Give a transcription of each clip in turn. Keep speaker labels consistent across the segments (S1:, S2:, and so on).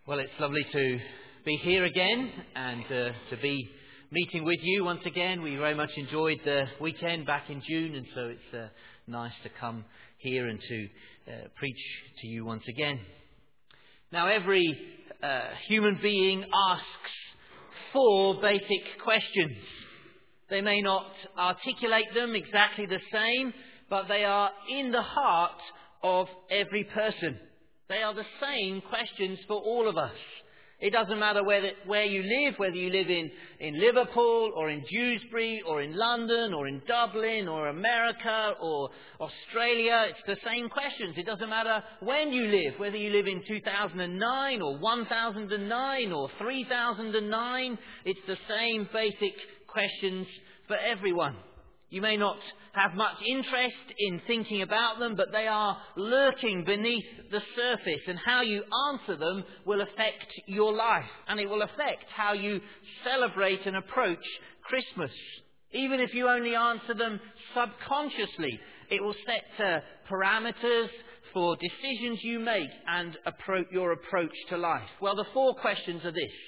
S1: Well, it's lovely to be here again and to be meeting with you once again. We very much enjoyed the weekend back in June, and so it's nice to come here and to preach to you once again. Now, every human being asks four basic questions. They may not articulate them exactly the same, but they are in the heart of every person. They are the same questions for all of us. It doesn't matter where you live, whether you live in Liverpool or in Dewsbury or in London or in Dublin or America or Australia. It's the same questions. It doesn't matter when you live, whether you live in 2009 or 1009 or 3009. It's the same basic questions for everyone. You may not have much interest in thinking about them, but they are lurking beneath the surface, and how you answer them will affect your life, and it will affect how you celebrate and approach Christmas. Even if you only answer them subconsciously, it will set parameters for decisions you make and your approach to life. Well, the four questions are this: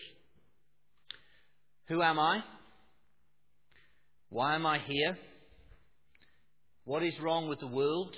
S1: who am I? Why am I here? What is wrong with the world?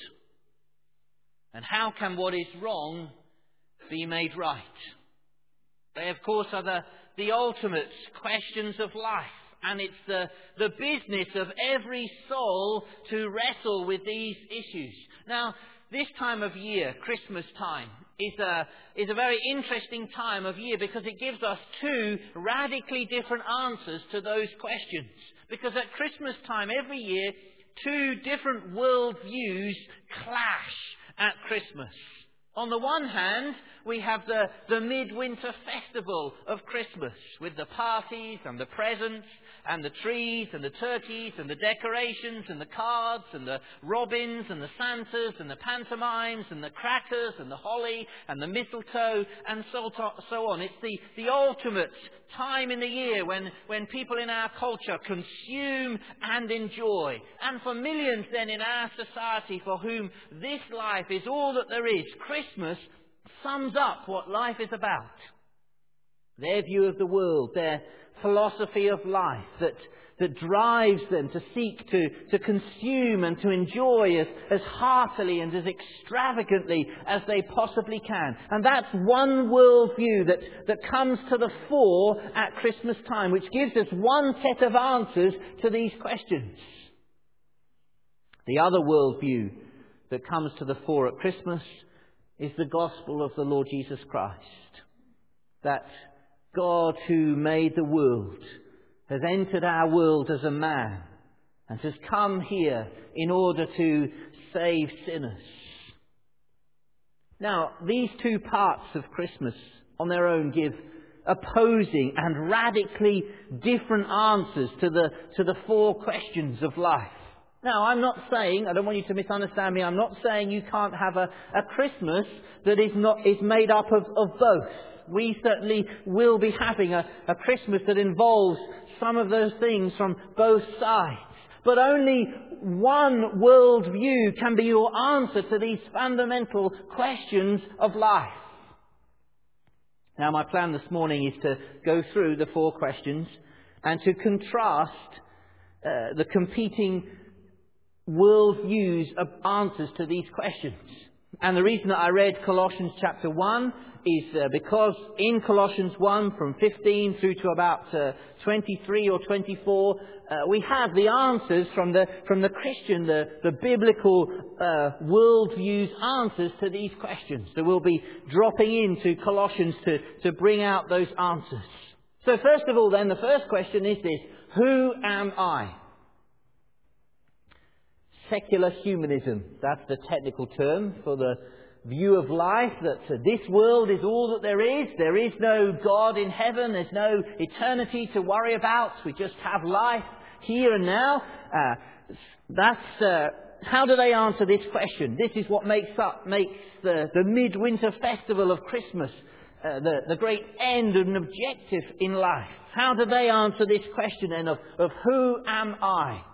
S1: And how can what is wrong be made right? They, of course, are the ultimate questions of life. And it's the business of every soul to wrestle with these issues. Now, this time of year, Christmas time, is a very interesting time of year because it gives us two radically different answers to those questions. Because at Christmas time every year, two different worldviews clash at Christmas. On the one hand, we have the midwinter festival of Christmas with the parties and the presents and the trees and the turkeys and the decorations and the cards and the robins and the Santas and the pantomimes and the crackers and the holly and the mistletoe and so on. It's the ultimate time in the year when people in our culture consume and enjoy. And for millions then in our society for whom this life is all that there is, Christmas sums up what life is about. Their view of the world, their philosophy of life that drives them to seek to consume and to enjoy as heartily and as extravagantly as they possibly can. And that's one worldview that comes to the fore at Christmas time, which gives us one set of answers to these questions. The other worldview that comes to the fore at Christmas is the gospel of the Lord Jesus Christ. That God who made the world has entered our world as a man and has come here in order to save sinners. Now, these two parts of Christmas on their own give opposing and radically different answers to the four questions of life. Now, I'm not saying, I don't want you to misunderstand me, I'm not saying you can't have a Christmas that is made up of both. We certainly will be having a Christmas that involves some of those things from both sides. But only one worldview can be your answer to these fundamental questions of life. Now, my plan this morning is to go through the four questions and to contrast the competing worldviews of answers to these questions. And the reason that I read Colossians chapter 1 is because in Colossians 1 from 15 through to about 23 or 24, we have the answers from the Christian, the biblical worldview's answers to these questions. So we'll be dropping into Colossians to bring out those answers. So first of all then, the first question is this: who am I? Secular humanism, that's the technical term for the view of life, that this world is all that there is. There is no God in heaven. There's no eternity to worry about. We just have life here and now. How do they answer this question? This is what makes the midwinter festival of Christmas the great end and objective in life. How do they answer this question then of who am I?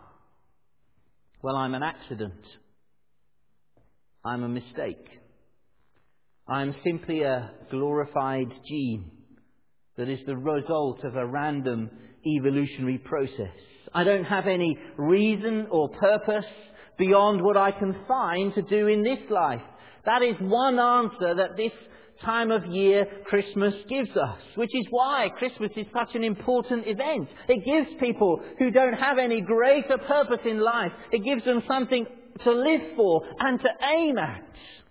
S1: Well, I'm an accident. I'm a mistake. I am simply a glorified gene that is the result of a random evolutionary process. I don't have any reason or purpose beyond what I can find to do in this life. That is one answer that this time of year Christmas gives us, which is why Christmas is such an important event. It gives people who don't have any greater purpose in life, it gives them something to live for and to aim at.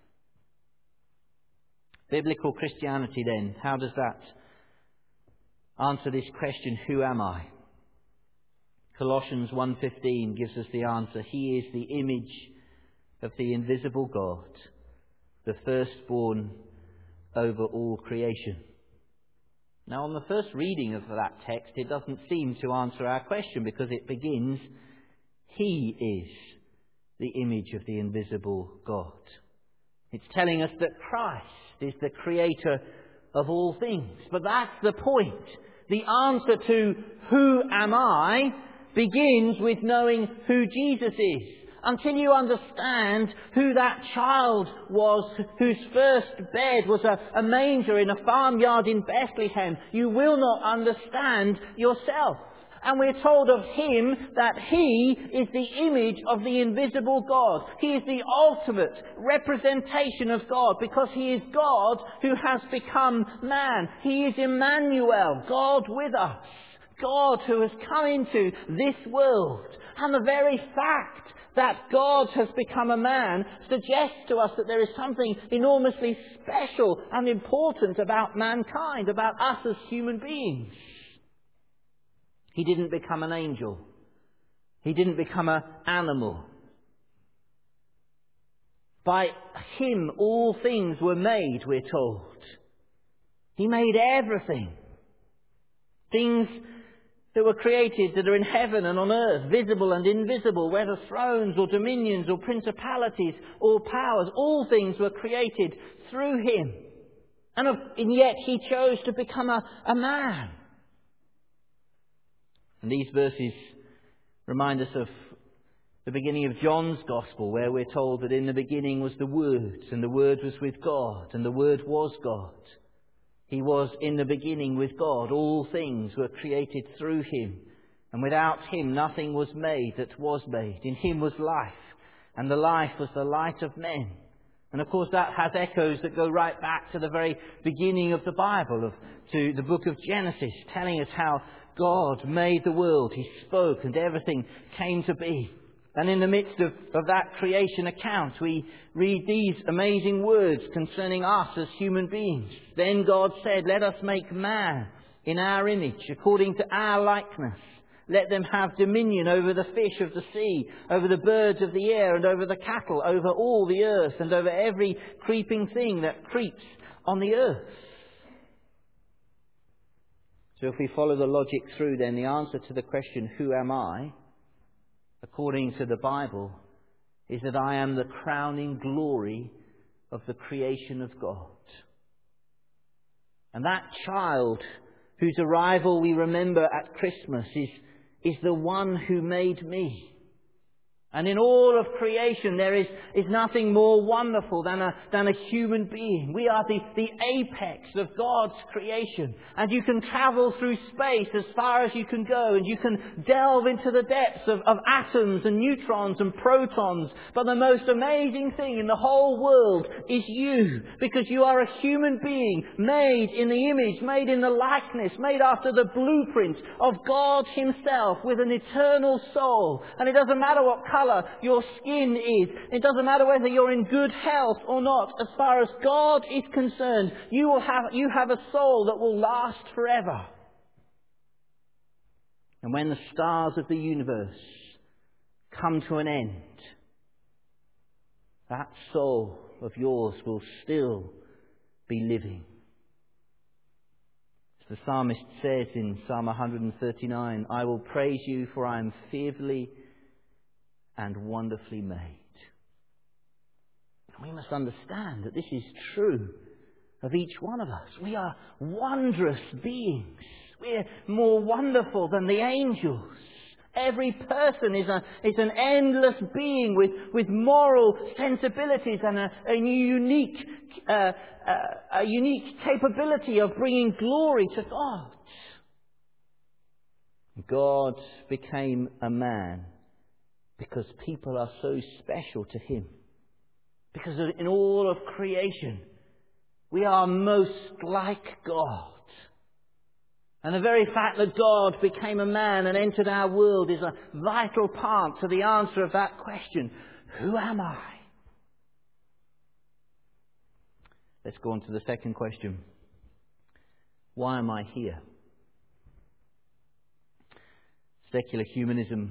S1: Biblical Christianity then, how does that answer this question, who am I? Colossians 1:15 gives us the answer. He is the image of the invisible God, the firstborn over all creation. Now, on the first reading of that text, it doesn't seem to answer our question because it begins, He is the image of the invisible God. It's telling us that Christ is the creator of all things. But that's the point. The answer to who am I begins with knowing who Jesus is. Until you understand who that child was whose first bed was a manger in a farmyard in Bethlehem, you will not understand yourself. And we're told of Him that He is the image of the invisible God. He is the ultimate representation of God because He is God who has become man. He is Emmanuel, God with us. God who has come into this world. And the very fact that God has become a man suggests to us that there is something enormously special and important about mankind, about us as human beings. He didn't become an angel. He didn't become an animal. By Him all things were made, we're told. He made everything. Things that were created that are in heaven and on earth, visible and invisible, whether thrones or dominions or principalities or powers, all things were created through Him. And yet He chose to become a man. And these verses remind us of the beginning of John's Gospel, where we're told that in the beginning was the Word, and the Word was with God, and the Word was God. He was in the beginning with God. All things were created through Him, and without Him nothing was made that was made. In Him was life, and the life was the light of men. And of course that has echoes that go right back to the very beginning of the Bible, to the book of Genesis, telling us how God made the world. He spoke and everything came to be. And in the midst of that creation account, we read these amazing words concerning us as human beings. Then God said, let us make man in our image, according to our likeness. Let them have dominion over the fish of the sea, over the birds of the air, and over the cattle, over all the earth, and over every creeping thing that creeps on the earth. So if we follow the logic through, then the answer to the question, who am I, according to the Bible, is that I am the crowning glory of the creation of God. And that child whose arrival we remember at Christmas is the one who made me. And in all of creation there is nothing more wonderful than a human being. We are the apex of God's creation. And you can travel through space as far as you can go, and you can delve into the depths of atoms and neutrons and protons. But the most amazing thing in the whole world is you, because you are a human being made in the image, made in the likeness, made after the blueprint of God Himself, with an eternal soul. And it doesn't matter what colour your skin is. It doesn't matter whether you're in good health or not. As far as God is concerned, you have a soul that will last forever. And when the stars of the universe come to an end, that soul of yours will still be living. As the psalmist says in Psalm 139, I will praise you, for I am fearfully and wonderfully made. And we must understand that this is true of each one of us. We are wondrous beings. We're more wonderful than the angels. Every person is an endless being with moral sensibilities and a unique capability of bringing glory to God. God became a man because people are so special to Him. Because in all of creation, we are most like God. And the very fact that God became a man and entered our world is a vital part to the answer of that question. Who am I? Let's go on to the second question. Why am I here? Secular humanism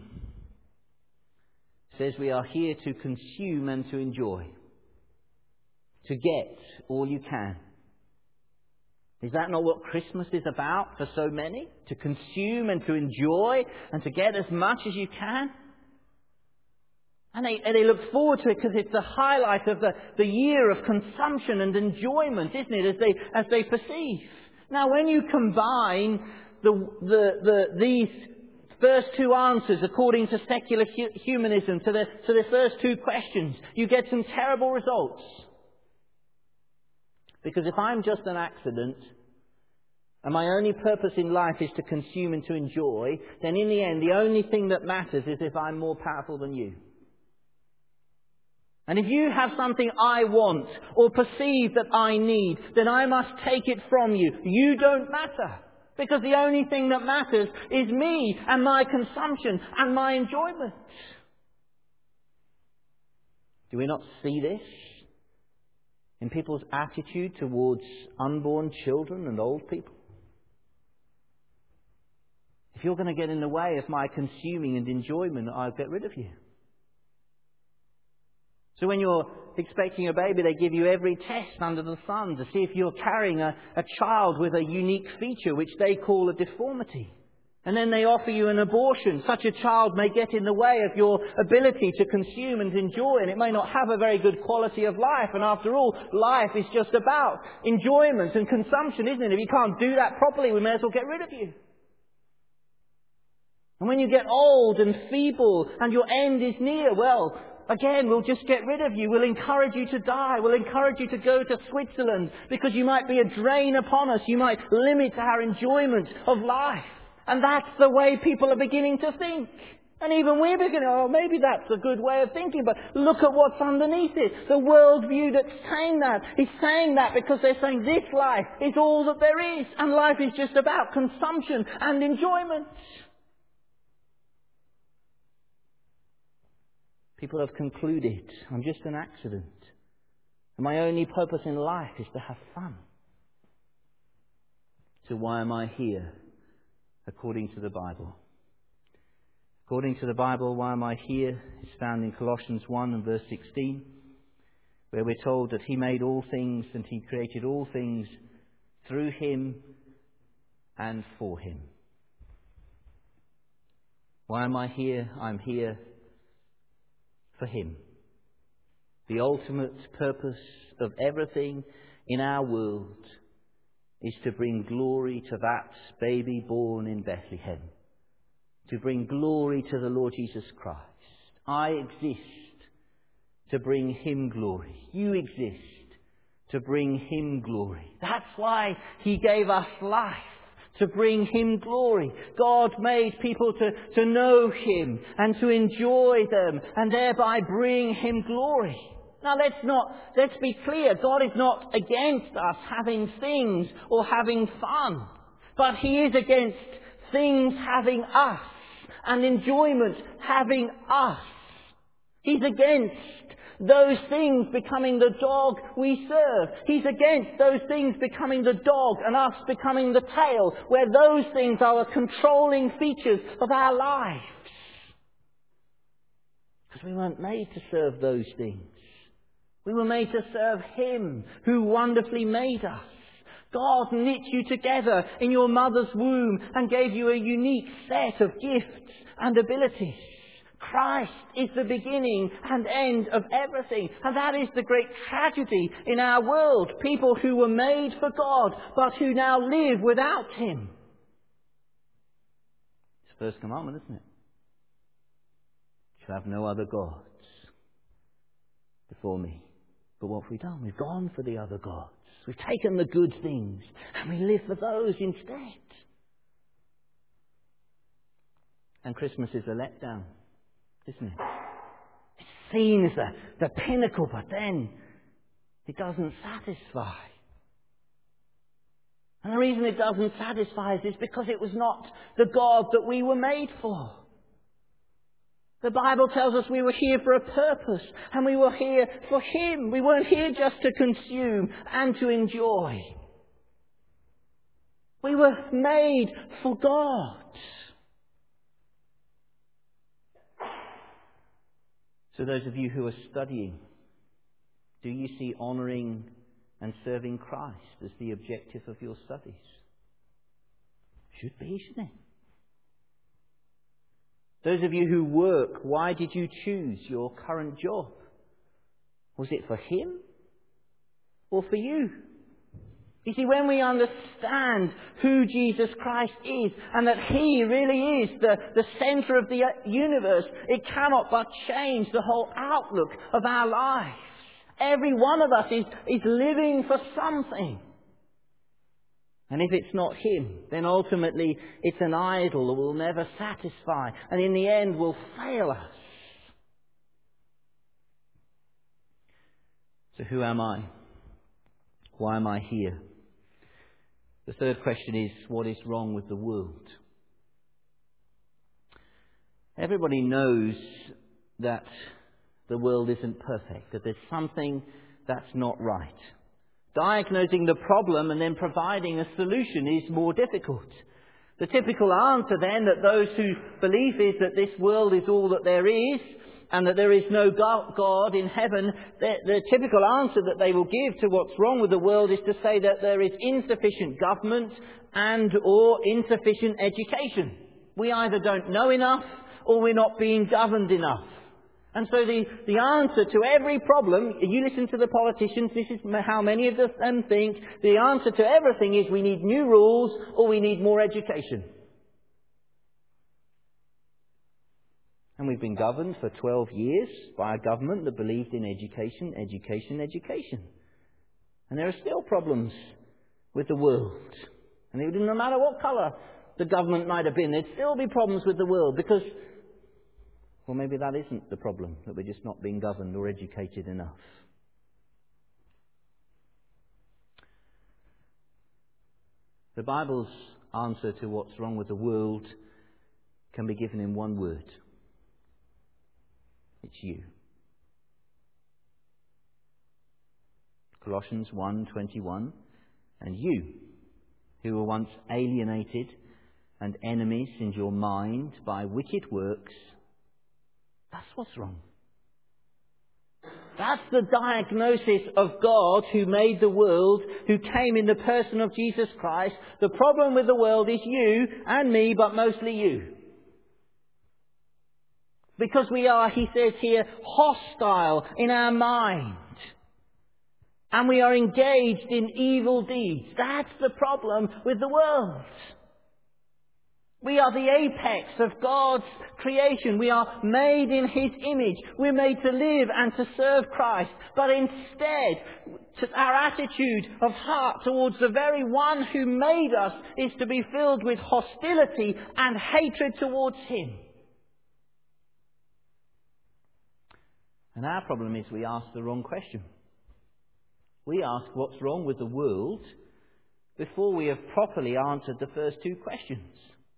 S1: says we are here to consume and to enjoy. To get all you can. Is that not what Christmas is about for so many? To consume and to enjoy and to get as much as you can? And they look forward to it because it's the highlight of the year of consumption and enjoyment, isn't it, as they perceive. Now, when you combine these first two answers according to secular humanism to the first two questions, you get some terrible results. Because if I'm just an accident, and my only purpose in life is to consume and to enjoy, then in the end, the only thing that matters is if I'm more powerful than you. And if you have something I want or perceive that I need, then I must take it from you. You don't matter. Because the only thing that matters is me and my consumption and my enjoyment. Do we not see this in people's attitude towards unborn children and old people? If you're going to get in the way of my consuming and enjoyment, I'll get rid of you. So when you're expecting a baby, they give you every test under the sun to see if you're carrying a child with a unique feature which they call a deformity. And then they offer you an abortion. Such a child may get in the way of your ability to consume and enjoy, and it may not have a very good quality of life. And after all, life is just about enjoyment and consumption, isn't it? If you can't do that properly, we may as well get rid of you. And when you get old and feeble and your end is near, well, again, we'll just get rid of you. We'll encourage you to die. We'll encourage you to go to Switzerland because you might be a drain upon us. You might limit our enjoyment of life. And that's the way people are beginning to think. And even we're beginning, maybe that's a good way of thinking, but look at what's underneath it. The worldview that's saying that is saying that because they're saying this life is all that there is. And life is just about consumption and enjoyment. People have concluded, I'm just an accident. And my only purpose in life is to have fun. So why am I here? According to the Bible. According to the Bible, why am I here? It's found in Colossians 1 and verse 16, where we're told that He made all things and He created all things through Him and for Him. Why am I here? I'm here for Him. The ultimate purpose of everything in our world is to bring glory to that baby born in Bethlehem. To bring glory to the Lord Jesus Christ. I exist to bring Him glory. You exist to bring Him glory. That's why He gave us life. To bring Him glory. God made people to know Him and to enjoy them and thereby bring Him glory. Now let's be clear. God is not against us having things or having fun. But He is against things having us and enjoyment having us. He's against those things becoming the dog we serve. He's against those things becoming the dog and us becoming the tail, where those things are the controlling features of our lives. Because we weren't made to serve those things. We were made to serve Him who wonderfully made us. God knit you together in your mother's womb and gave you a unique set of gifts and abilities. Christ is the beginning and end of everything. And that is the great tragedy in our world. People who were made for God, but who now live without Him. It's the first commandment, isn't it? shall have no other gods before me. But what have we done? We've gone for the other gods. We've taken the good things and we live for those instead. And Christmas is a letdown, isn't it? It's seen as the pinnacle, but then it doesn't satisfy. And the reason it doesn't satisfy us is because it was not the God that we were made for. The Bible tells us we were here for a purpose, and we were here for Him. We weren't here just to consume and to enjoy. We were made for God. So those of you who are studying, do you see honouring and serving Christ as the objective of your studies? Should be, shouldn't it? Those of you who work, why did you choose your current job? Was it for Him or for you? You see, when we understand who Jesus Christ is and that He really is the centre of the universe, it cannot but change the whole outlook of our lives. Every one of us is living for something. And if it's not Him, then ultimately it's an idol that will never satisfy and in the end will fail us. So who am I? Why am I here? The third question is, what is wrong with the world? Everybody knows that the world isn't perfect, that there's something that's not right. Diagnosing the problem and then providing a solution is more difficult. The typical answer then that those who believe is that this world is all that there is and that there is no God in heaven, the typical answer that they will give to what's wrong with the world is to say that there is insufficient government and or insufficient education. We either don't know enough or we're not being governed enough. And so the answer to every problem, you listen to the politicians, this is how many of them think, the answer to everything is we need new rules or we need more education. And we've been governed for 12 years by a government that believed in education, education, education. And there are still problems with the world. And no matter what colour the government might have been, there'd still be problems with the world because, well, maybe that isn't the problem, that we're just not being governed or educated enough. The Bible's answer to what's wrong with the world can be given in one word. It's you. Colossians 1:21. And you, who were once alienated and enemies in your mind by wicked works, that's what's wrong. That's the diagnosis of God who made the world, who came in the person of Jesus Christ. The problem with the world is you and me, but mostly you. Because we are, he says here, hostile in our mind. And we are engaged in evil deeds. That's the problem with the world. We are the apex of God's creation. We are made in His image. We're made to live and to serve Christ. But instead, our attitude of heart towards the very one who made us is to be filled with hostility and hatred towards Him. And our problem is we ask the wrong question. We ask what's wrong with the world before we have properly answered the first two questions.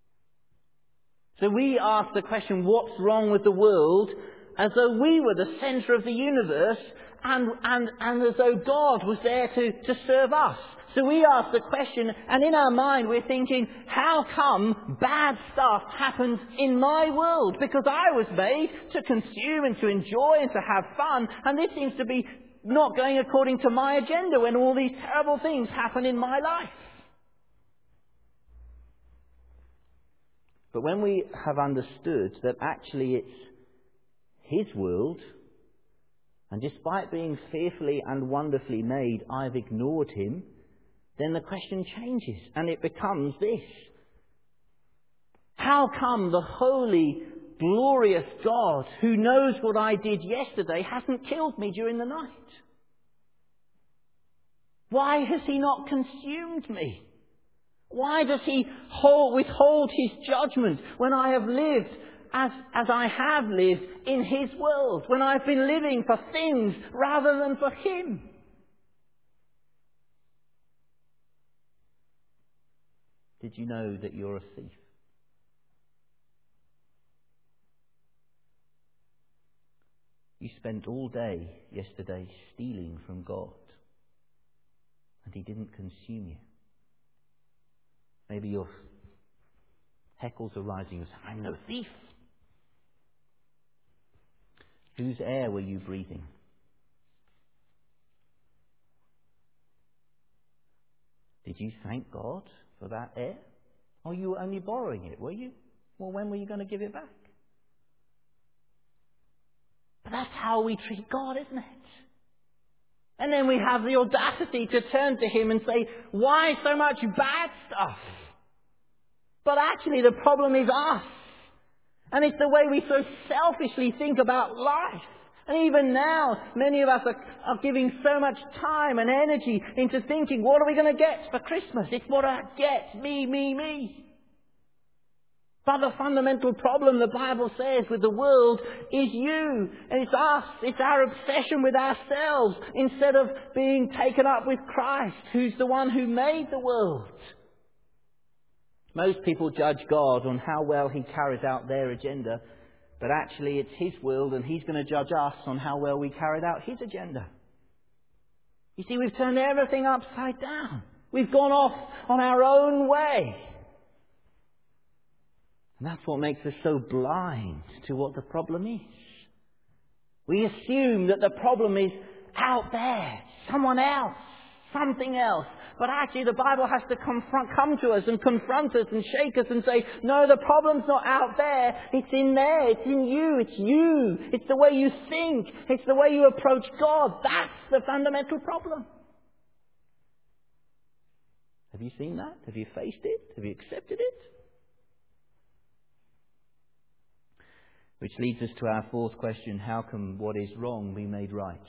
S1: So we ask the question, what's wrong with the world, as though we were the centre of the universe and as though God was there to serve us. So we ask the question, and in our mind we're thinking, how come bad stuff happens in my world? Because I was made to consume and to enjoy and to have fun, and this seems to be not going according to my agenda when all these terrible things happen in my life. But when we have understood that actually it's His world, and despite being fearfully and wonderfully made, I've ignored Him, then the question changes and it becomes this. How come the holy glorious God who knows what I did yesterday hasn't killed me during the night? Why has he not consumed me? Why does he withhold his judgment when I have lived as I have lived in his world, when I've been living for things rather than for him? Did you know that you're a thief? You spent all day yesterday stealing from God, and he didn't consume you. Maybe your heckles are rising and saying, I'm no thief. Whose air were you breathing? Did you thank God for that air? Or you were only borrowing it, were you? Well, when were you going to give it back? But that's how we treat God, isn't it? And then we have the audacity to turn to him and say, why so much bad stuff? But actually the problem is us. And it's the way we so selfishly think about life. And even now, many of us are giving so much time and energy into thinking, what are we going to get for Christmas? It's what I get. Me, me, me. But the fundamental problem, the Bible says, with the world is you. And it's us. It's our obsession with ourselves instead of being taken up with Christ, who's the one who made the world. Most people judge God on how well he carries out their agenda, but actually it's his will, and he's going to judge us on how well we carried out his agenda. You see, we've turned everything upside down. We've gone off on our own way. And that's what makes us so blind to what the problem is. We assume that the problem is out there, someone else, something else. But actually the Bible has to come to us and confront us and shake us and say, no, the problem's not out there. It's in there. It's in you. It's you. It's the way you think. It's the way you approach God. That's the fundamental problem. Have you seen that? Have you faced it? Have you accepted it? Which leads us to our fourth question: how can what is wrong be made right?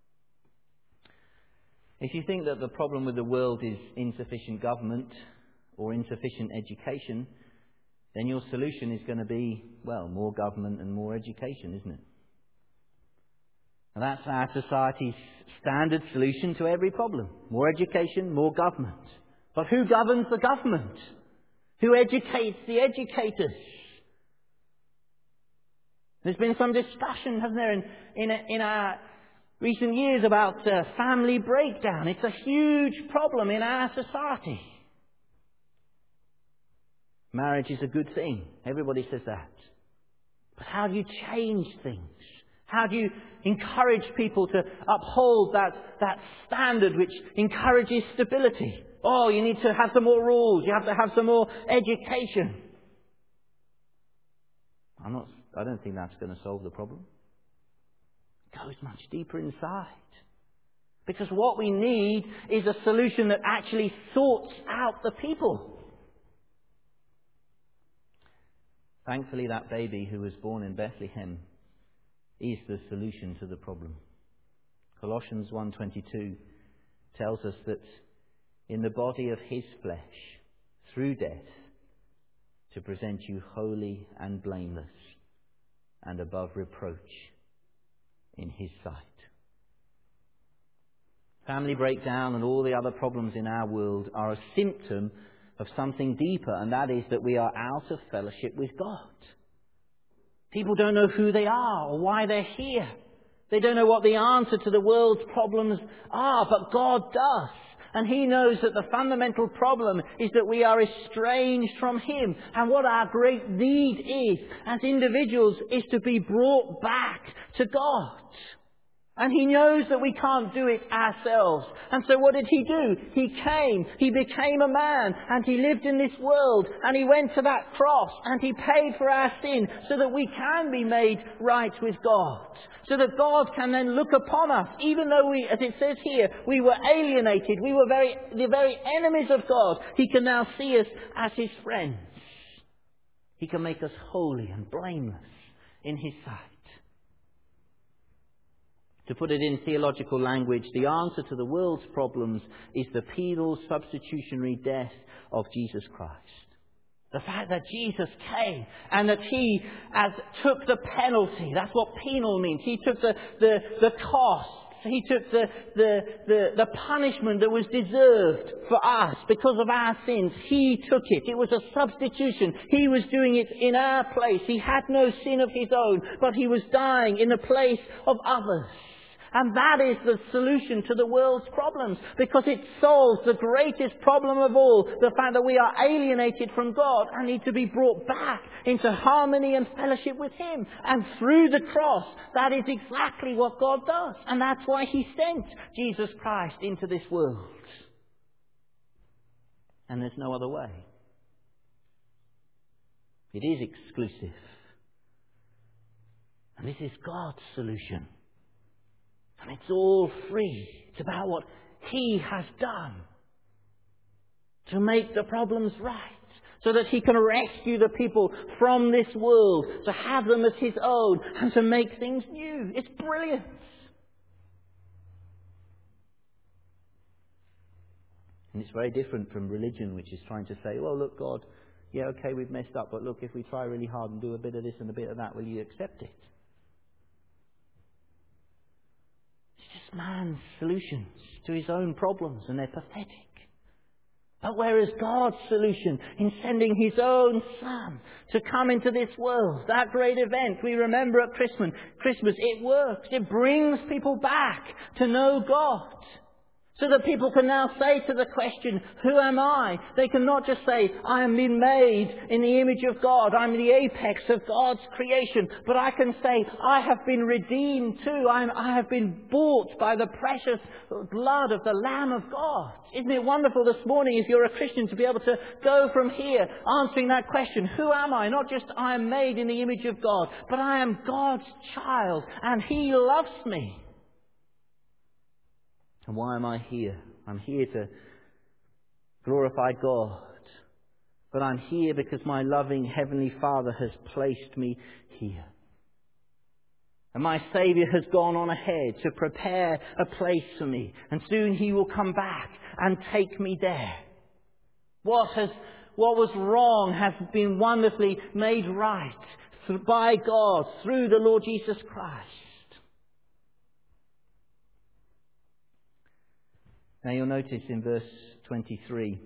S1: If you think that the problem with the world is insufficient government or insufficient education, then your solution is going to be, well, more government and more education, isn't it? And that's our society's standard solution to every problem. More education, more government. But who governs the government? Who educates the educators? There's been some discussion, hasn't there, in our recent years about family breakdown. It's a huge problem in our society. Marriage is a good thing. Everybody says that. But how do you change things? How do you encourage people to uphold that standard which encourages stability? Oh, you need to have some more rules. You have to have some more education. I don't think that's going to solve the problem. It goes much deeper inside. Because what we need is a solution that actually sorts out the people. Thankfully, that baby who was born in Bethlehem is the solution to the problem. Colossians 1:22 tells us that in the body of his flesh, through death, to present you holy and blameless and above reproach in his sight. Family breakdown and all the other problems in our world are a symptom of something deeper, and that is that we are out of fellowship with God. People don't know who they are or why they're here. They don't know what the answer to the world's problems are, but God does. And he knows that the fundamental problem is that we are estranged from him. And what our great need is, as individuals, is to be brought back to God. And he knows that we can't do it ourselves. And so what did he do? He came, he became a man, and he lived in this world, and he went to that cross, and he paid for our sin so that we can be made right with God. So that God can then look upon us, even though we, as it says here, we were alienated, we were the very enemies of God. He can now see us as his friends. He can make us holy and blameless in His sight. To put it in theological language, the answer to the world's problems is the penal substitutionary death of Jesus Christ. The fact that Jesus came and that He took the penalty. That's what penal means. He took the cost. He took the punishment that was deserved for us because of our sins. He took it. It was a substitution. He was doing it in our place. He had no sin of His own, but He was dying in the place of others. And that is the solution to the world's problems, because it solves the greatest problem of all, the fact that we are alienated from God and need to be brought back into harmony and fellowship with Him. And through the cross, that is exactly what God does. And that's why He sent Jesus Christ into this world. And there's no other way. It is exclusive. And this is God's solution. And it's all free. It's about what He has done to make the problems right, so that He can rescue the people from this world, to have them as His own, and to make things new. It's brilliant. And it's very different from religion, which is trying to say, well, look, God, yeah, okay, we've messed up, but look, if we try really hard and do a bit of this and a bit of that, will you accept it? It's just man's solutions to his own problems, and they're pathetic. But whereas God's solution in sending His own Son to come into this world, that great event we remember at Christmas, it works. It brings people back to know God. So that people can now say to the question, who am I? They can not just say, I am being made in the image of God. I'm the apex of God's creation. But I can say, I have been redeemed too. I have been bought by the precious blood of the Lamb of God. Isn't it wonderful this morning, if you're a Christian, to be able to go from here answering that question, who am I? Not just I am made in the image of God, but I am God's child and He loves me. And why am I here? I'm here to glorify God. But I'm here because my loving Heavenly Father has placed me here. And my Saviour has gone on ahead to prepare a place for me. And soon He will come back and take me there. What was wrong has been wonderfully made right by God through the Lord Jesus Christ. Now you'll notice in verse 23,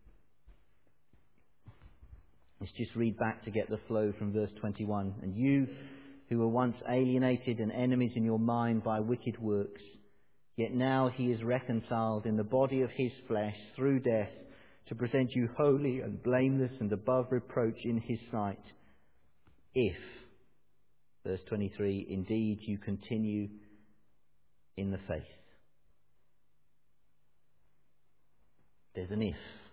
S1: let's just read back to get the flow from verse 21. And you who were once alienated and enemies in your mind by wicked works, yet now He is reconciled in the body of His flesh through death to present you holy and blameless and above reproach in His sight. If, verse 23, indeed you continue in the faith. There's an if.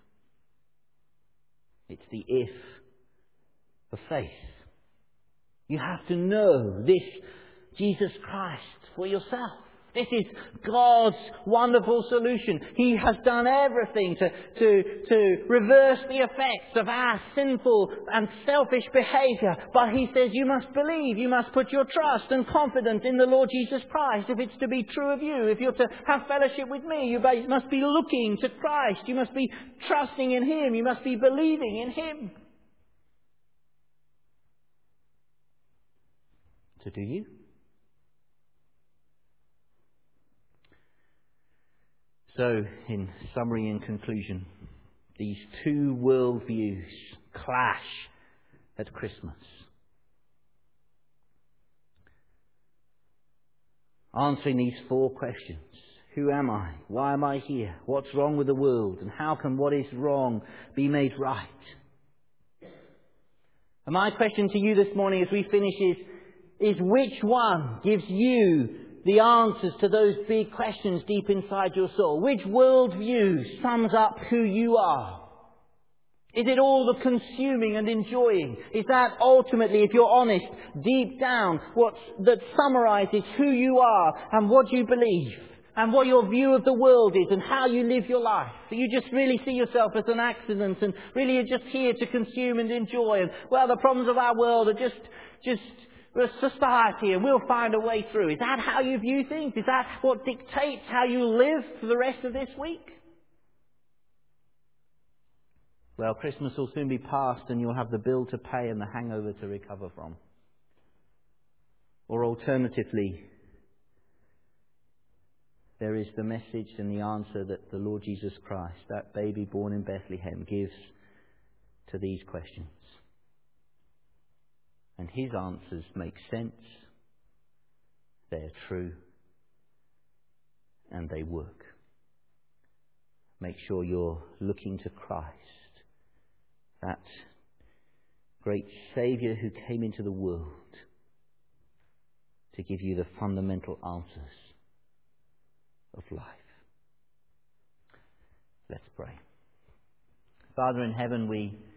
S1: It's the if of faith. You have to know this Jesus Christ for yourself. This is God's wonderful solution. He has done everything to reverse the effects of our sinful and selfish behaviour. But He says you must believe, you must put your trust and confidence in the Lord Jesus Christ. If it's to be true of you, if you're to have fellowship with me, you must be looking to Christ. You must be trusting in Him. You must be believing in Him. So do you? So, in summary and conclusion, these two worldviews clash at Christmas. Answering these four questions. Who am I? Why am I here? What's wrong with the world? And how can what is wrong be made right? And my question to you this morning as we finish is which one gives you the answers to those big questions deep inside your soul? Which worldview sums up who you are? Is it all the consuming and enjoying? Is that ultimately, if you're honest, deep down, that summarizes who you are and what you believe and what your view of the world is and how you live your life? Do you just really see yourself as an accident and really you're just here to consume and enjoy? And, well, the problems of our world are just We're a society and we'll find a way through. Is that how you view things? Is that what dictates how you live for the rest of this week? Well, Christmas will soon be past and you'll have the bill to pay and the hangover to recover from. Or alternatively, there is the message and the answer that the Lord Jesus Christ, that baby born in Bethlehem, gives to these questions. And his answers make sense, they're true, and they work. Make sure you're looking to Christ, that great Saviour who came into the world to give you the fundamental answers of life. Let's pray. Father in heaven, we